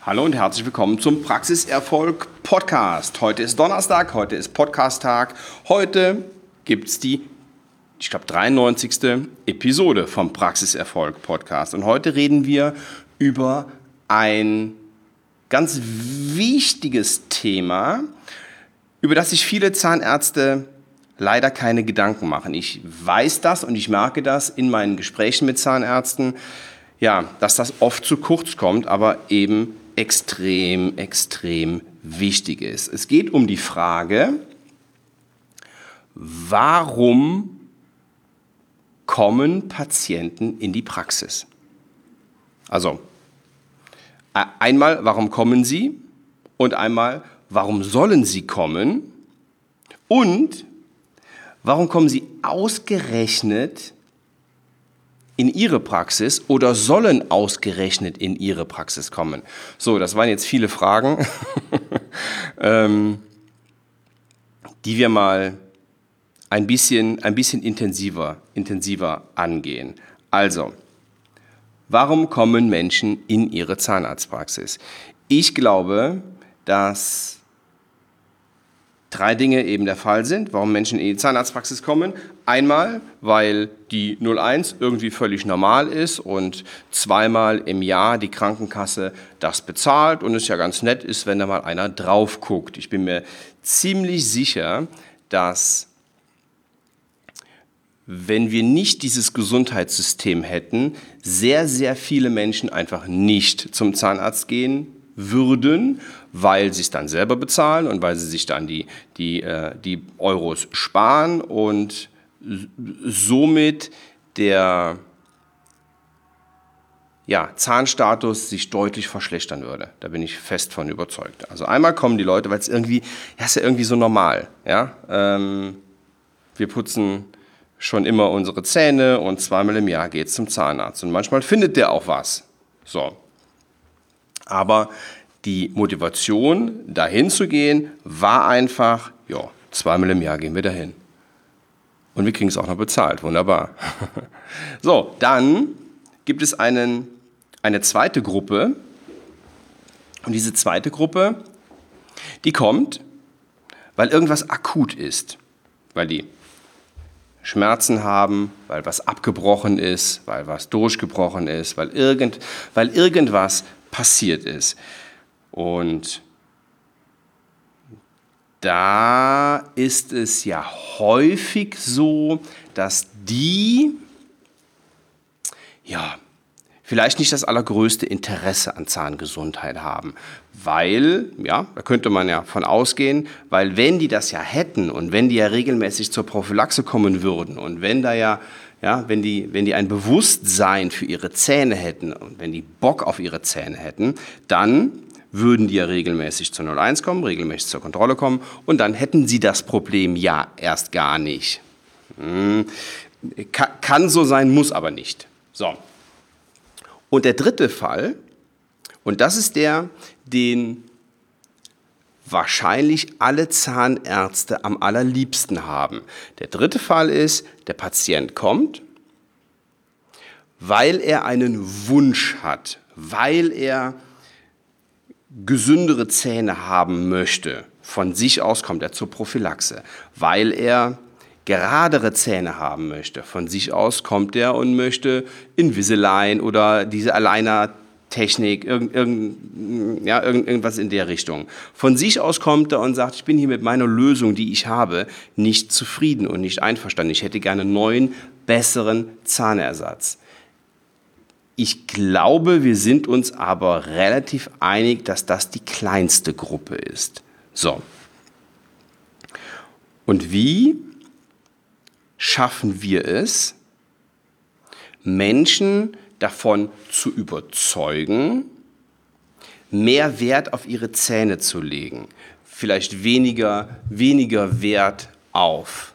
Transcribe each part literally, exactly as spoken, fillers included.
Hallo und herzlich willkommen zum Praxiserfolg Podcast. Heute ist Donnerstag, heute ist Podcast-Tag. Heute gibt es die, ich glaube, dreiundneunzigste Episode vom Praxiserfolg Podcast. Und heute reden wir über ein ganz wichtiges Thema, über das sich viele Zahnärzte leider keine Gedanken machen. Ich weiß das und ich merke das in meinen Gesprächen mit Zahnärzten, ja, dass das oft zu kurz kommt, aber eben extrem, extrem wichtig ist. Es geht um die Frage, warum kommen Patienten in die Praxis? Also, einmal, warum kommen sie? Und einmal, warum sollen sie kommen? Und warum kommen sie ausgerechnet in Ihre Praxis oder sollen ausgerechnet in Ihre Praxis kommen? So, das waren jetzt viele Fragen, ähm, die wir mal ein bisschen, ein bisschen intensiver, intensiver angehen. Also, warum kommen Menschen in ihre Zahnarztpraxis? Ich glaube, dass drei Dinge eben der Fall sind, warum Menschen in die Zahnarztpraxis kommen. Einmal, weil die null eins irgendwie völlig normal ist und zweimal im Jahr die Krankenkasse das bezahlt und es ja ganz nett ist, wenn da mal einer drauf guckt. Ich bin mir ziemlich sicher, dass wenn wir nicht dieses Gesundheitssystem hätten, sehr, sehr viele Menschen einfach nicht zum Zahnarzt gehen würden, weil sie es dann selber bezahlen und weil sie sich dann die, die, äh, die Euros sparen und somit der ja, Zahnstatus sich deutlich verschlechtern würde. Da bin ich fest von überzeugt. Also einmal kommen die Leute, weil es irgendwie, ja, ist ja irgendwie so normal. Ja? Ähm, wir putzen schon immer unsere Zähne und zweimal im Jahr geht es zum Zahnarzt. Und manchmal findet der auch was. So. Aber die Motivation, dahin zu gehen, war einfach, ja, zweimal im Jahr gehen wir dahin. Und wir kriegen es auch noch bezahlt, wunderbar. So, dann gibt es einen, eine zweite Gruppe. Und diese zweite Gruppe, die kommt, weil irgendwas akut ist. Weil die Schmerzen haben, weil was abgebrochen ist, weil was durchgebrochen ist, weil, irgend, weil irgendwas passiert ist. Und da ist es ja häufig so, dass die ja vielleicht nicht das allergrößte Interesse an Zahngesundheit haben, weil, ja, da könnte man ja von ausgehen, weil wenn die das ja hätten und wenn die ja regelmäßig zur Prophylaxe kommen würden und wenn da ja Ja, wenn die, wenn die ein Bewusstsein für ihre Zähne hätten und wenn die Bock auf ihre Zähne hätten, dann würden die ja regelmäßig zur null eins kommen, regelmäßig zur Kontrolle kommen und dann hätten sie das Problem ja erst gar nicht. Hm, kann, kann so sein, muss aber nicht. So. Und der dritte Fall, und das ist der, den wahrscheinlich alle Zahnärzte am allerliebsten haben. Der dritte Fall ist, der Patient kommt, weil er einen Wunsch hat, weil er gesündere Zähne haben möchte. Von sich aus kommt er zur Prophylaxe, weil er geradere Zähne haben möchte. Von sich aus kommt er und möchte Invisalign oder diese Aligner Technik, irgend, irgend, ja, irgend, irgendwas in der Richtung. Von sich aus kommt er und sagt, ich bin hier mit meiner Lösung, die ich habe, nicht zufrieden und nicht einverstanden. Ich hätte gerne einen neuen, besseren Zahnersatz. Ich glaube, wir sind uns aber relativ einig, dass das die kleinste Gruppe ist. So. Und wie schaffen wir es, Menschen davon zu überzeugen, mehr Wert auf ihre Zähne zu legen, vielleicht weniger, weniger Wert auf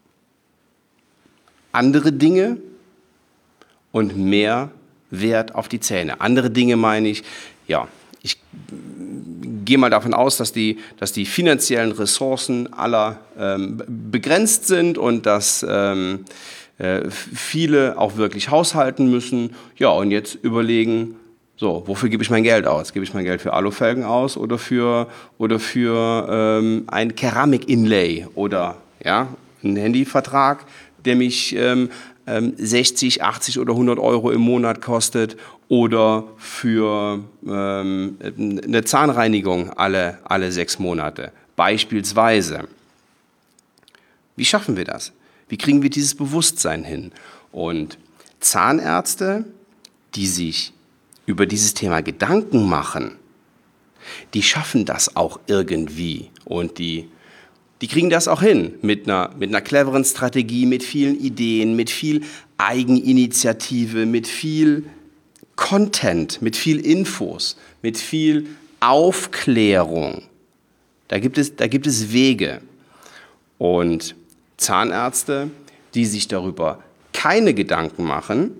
andere Dinge und mehr Wert auf die Zähne. Andere Dinge meine ich, ja, ich gehe mal davon aus, dass die, dass die finanziellen Ressourcen aller ähm, begrenzt sind und dass ähm, viele auch wirklich haushalten müssen. Ja, und jetzt überlegen, So, wofür gebe ich mein Geld aus? Gebe ich mein Geld für Alufelgen aus oder für, oder für ähm, ein Keramik-Inlay oder ja, einen Handyvertrag, der mich ähm, ähm, sechzig, achtzig oder hundert Euro im Monat kostet oder für ähm, eine Zahnreinigung alle, alle sechs Monate beispielsweise. Wie schaffen wir das? Wie kriegen wir dieses Bewusstsein hin? Und Zahnärzte, die sich über dieses Thema Gedanken machen, die schaffen das auch irgendwie und die, die kriegen das auch hin mit einer, mit einer cleveren Strategie, mit vielen Ideen, mit viel Eigeninitiative, mit viel Content, mit viel Infos, mit viel Aufklärung. Da gibt es, da gibt es Wege. Und Zahnärzte, die sich darüber keine Gedanken machen,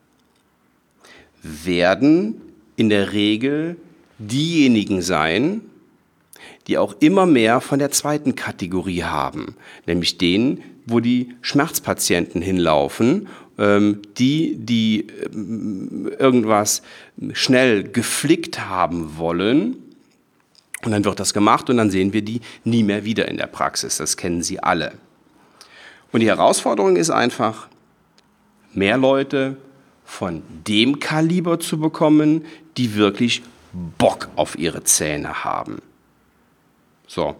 werden in der Regel diejenigen sein, die auch immer mehr von der zweiten Kategorie haben, nämlich denen, wo die Schmerzpatienten hinlaufen, ähm, die, die ähm, irgendwas schnell geflickt haben wollen. Und dann wird das gemacht und dann sehen wir die nie mehr wieder in der Praxis. Das kennen Sie alle. Und die Herausforderung ist einfach, mehr Leute von dem Kaliber zu bekommen, die wirklich Bock auf ihre Zähne haben. So.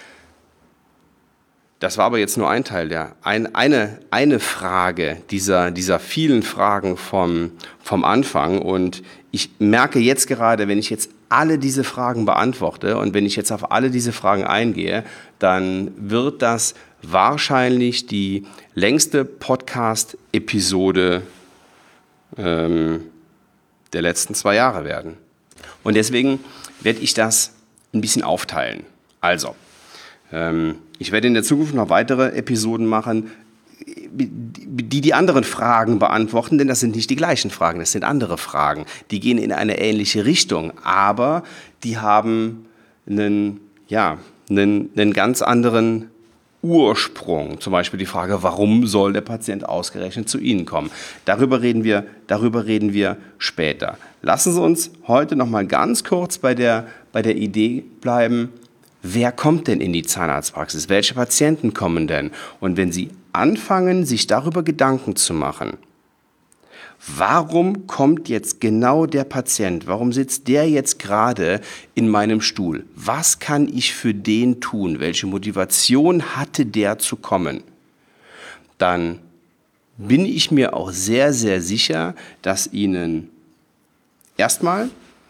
Das war aber jetzt nur ein Teil der, ein, eine, eine Frage dieser, dieser vielen Fragen vom, vom Anfang. Und ich merke jetzt gerade, wenn ich jetzt alle diese Fragen beantworte und wenn ich jetzt auf alle diese Fragen eingehe, dann wird das wahrscheinlich die längste Podcast-Episode ähm, der letzten zwei Jahre werden. Und deswegen werde ich das ein bisschen aufteilen. Also, ähm, ich werde in der Zukunft noch weitere Episoden machen, die die anderen Fragen beantworten, denn das sind nicht die gleichen Fragen, das sind andere Fragen. Die gehen in eine ähnliche Richtung, aber die haben einen, ja, einen, einen ganz anderen Ursprung. Zum Beispiel die Frage, warum soll der Patient ausgerechnet zu Ihnen kommen? Darüber reden wir, darüber reden wir später. Lassen Sie uns heute noch mal ganz kurz bei der, bei der Idee bleiben, wer kommt denn in die Zahnarztpraxis? Welche Patienten kommen denn? Und wenn Sie anfangen, sich darüber Gedanken zu machen, warum kommt jetzt genau der Patient? Warum sitzt der jetzt gerade in meinem Stuhl? Was kann ich für den tun? Welche Motivation hatte der zu kommen? Dann bin ich mir auch sehr, sehr sicher, dass Ihnen erstmal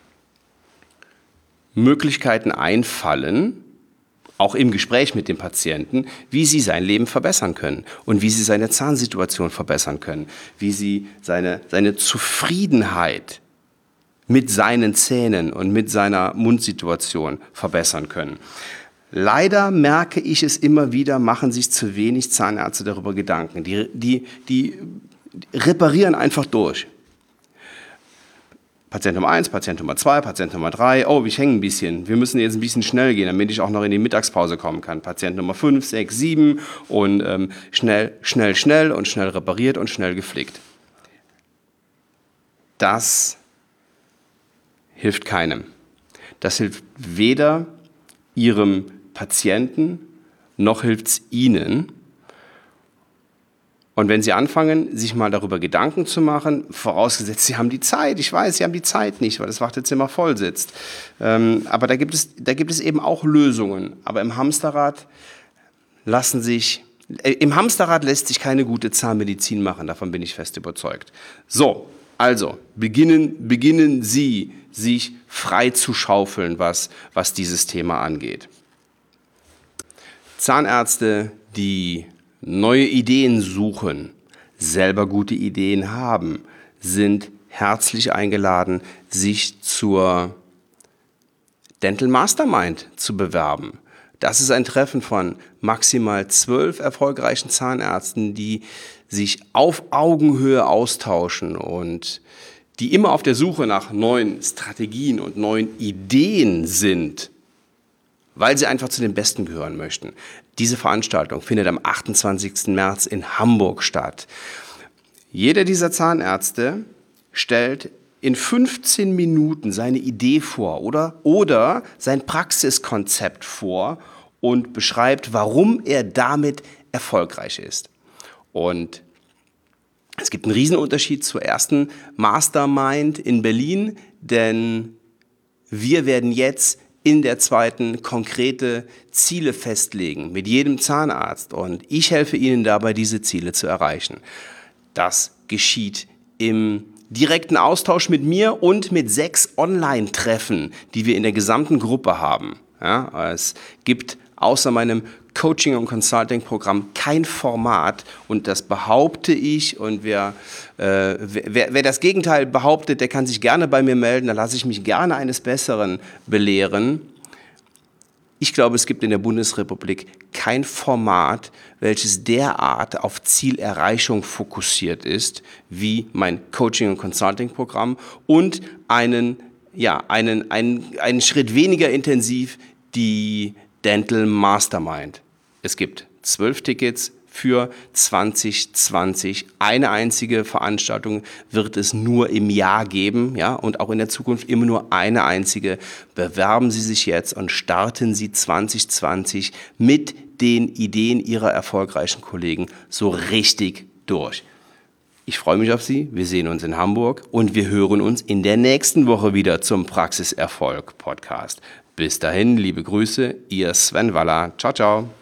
Möglichkeiten einfallen, auch im Gespräch mit dem Patienten, wie Sie sein Leben verbessern können und wie Sie seine Zahnsituation verbessern können, wie Sie seine, seine Zufriedenheit mit seinen Zähnen und mit seiner Mundsituation verbessern können. Leider merke ich es immer wieder, machen sich zu wenig Zahnärzte darüber Gedanken. Die, die, die reparieren einfach durch. Patient Nummer eins, Patient Nummer zwei, Patient Nummer drei, oh, ich hänge ein bisschen, wir müssen jetzt ein bisschen schnell gehen, damit ich auch noch in die Mittagspause kommen kann. Patient Nummer fünf, sechs, sieben und ähm, schnell, schnell, schnell und schnell repariert und schnell geflickt. Das hilft keinem. Das hilft weder Ihrem Patienten, noch hilft es Ihnen. Und wenn Sie anfangen, sich mal darüber Gedanken zu machen, vorausgesetzt, Sie haben die Zeit, ich weiß, Sie haben die Zeit nicht, weil das Wartezimmer voll sitzt. Ähm, aber da gibt es, da gibt es eben auch Lösungen. Aber im Hamsterrad lassen sich, äh, im Hamsterrad lässt sich keine gute Zahnmedizin machen, davon bin ich fest überzeugt. So, also, beginnen, beginnen Sie, sich frei zu schaufeln, was, was dieses Thema angeht. Zahnärzte, die neue Ideen suchen, selber gute Ideen haben, sind herzlich eingeladen, sich zur Dental Mastermind zu bewerben. Das ist ein Treffen von maximal zwölf erfolgreichen Zahnärzten, die sich auf Augenhöhe austauschen und die immer auf der Suche nach neuen Strategien und neuen Ideen sind, weil sie einfach zu den Besten gehören möchten. Diese Veranstaltung findet am achtundzwanzigsten März in Hamburg statt. Jeder dieser Zahnärzte stellt in fünfzehn Minuten seine Idee vor oder, oder sein Praxiskonzept vor und beschreibt, warum er damit erfolgreich ist. Und es gibt einen Riesenunterschied zur ersten Mastermind in Berlin, denn wir werden jetzt in der zweiten konkrete Ziele festlegen mit jedem Zahnarzt und ich helfe Ihnen dabei, diese Ziele zu erreichen. Das geschieht im direkten Austausch mit mir und mit sechs Online-Treffen, die wir in der gesamten Gruppe haben. Ja, es gibt außer meinem Coaching- und Consulting-Programm kein Format und das behaupte ich und wer, äh, wer, wer das Gegenteil behauptet, der kann sich gerne bei mir melden, da lasse ich mich gerne eines Besseren belehren. Ich glaube, es gibt in der Bundesrepublik kein Format, welches derart auf Zielerreichung fokussiert ist, wie mein Coaching- und Consulting-Programm und einen, ja, einen, einen, einen Schritt weniger intensiv die Dental Mastermind. Es gibt zwölf Tickets für zwanzig zwanzig. Eine einzige Veranstaltung wird es nur im Jahr geben, ja, und auch in der Zukunft immer nur eine einzige. Bewerben Sie sich jetzt und starten Sie zwanzig zwanzig mit den Ideen Ihrer erfolgreichen Kollegen so richtig durch. Ich freue mich auf Sie, wir sehen uns in Hamburg und wir hören uns in der nächsten Woche wieder zum Praxiserfolg Podcast. Bis dahin, liebe Grüße, Ihr Sven Waller. Ciao, ciao.